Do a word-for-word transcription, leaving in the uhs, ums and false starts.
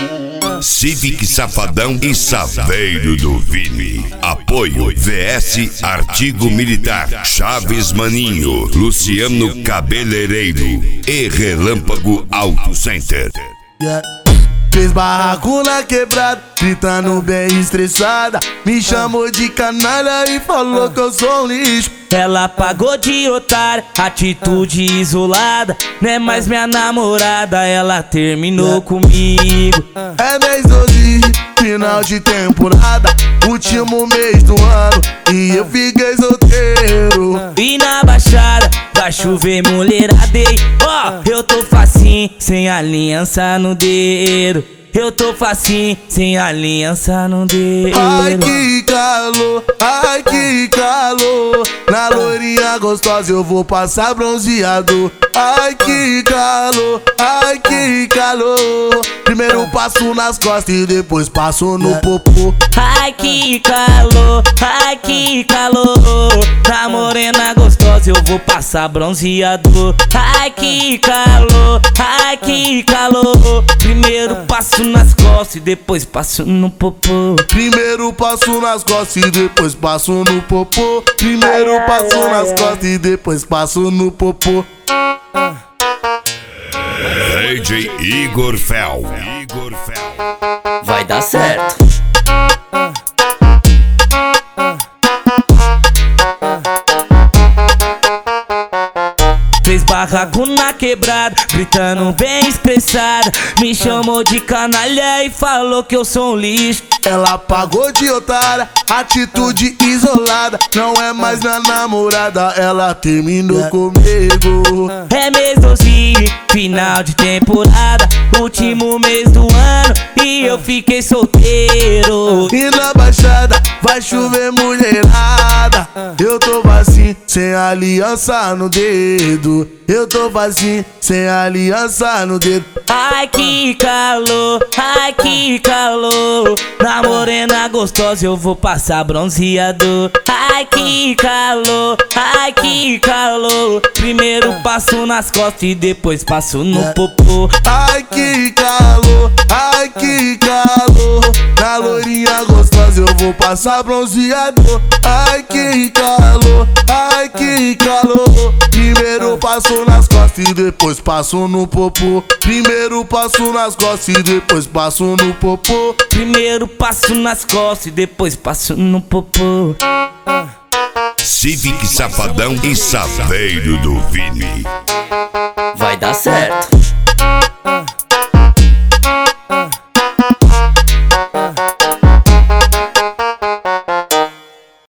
Civic Safadão e Saveiro do Vini. Apoio V S Artigo Militar, Chaves Maninho, Luciano Cabeleireiro e Relâmpago Auto Center. Yeah. Fez barraco na quebrada, gritando bem estressada. Me chamou de canalha e falou que eu sou um lixo. Ela pagou de otária, atitude isolada. Não é mais minha namorada, ela terminou comigo. É mês doze, final de temporada, último mês do ano, e eu fiquei solteiro. E na baixada vai chover mulherada, ei. Ó, eu tô facinho, sem aliança no dedo. Eu tô facinho, sem aliança no dedo. Ai que calor, ai que calor. Na loirinha gostosa eu vou passar bronzeado. Ai que calor, ai que calor. Primeiro passo nas costas e depois passo no popô. Ai que calor, ai que calor. Na morena gostosa eu vou passar bronzeado. Ai que calor, ai que calor. Primeiro passo nas costas e depois passo no popô. Primeiro passo nas costas e depois passo no popô. Primeiro passo nas costas e depois passo no popô. D J Igor Fel. Igor Fel. Vai dar certo. Fez barraco na quebrada, gritando bem expressada. Me chamou de canalha e falou que eu sou um lixo. Ela pagou de otária, atitude isolada. Não é mais minha namorada, ela terminou comigo. É mês doze, final de temporada, último mês do ano, e eu fiquei solteiro. E na baixada vai chover mulherada. Eu tô vazio, sem aliança no dedo. Eu tô vazio, sem aliança no dedo. Ai que calor, ai que calor. Na morena gostosa eu vou passar bronzeado. Ai que calor, ai que calor. Primeiro passo nas costas e depois passo no popô. Ai que calor, ai que calor. Na loirinha gostosa eu vou passar bronzeado. Ai que calor, ai que calor. Primeiro passo nas costas e depois passo no popô. Primeiro passo nas costas e depois passo no popô. Primeiro passo nas costas e depois passo no popô. Civic Safadão e Saveiro do Vini. Vai dar certo.